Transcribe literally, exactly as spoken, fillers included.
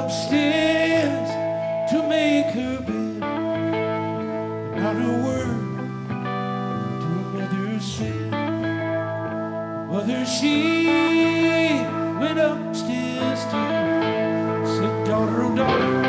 upstairs to make her bed. Not a word to her mother said. Mother, she went upstairs to said, daughter, oh daughter,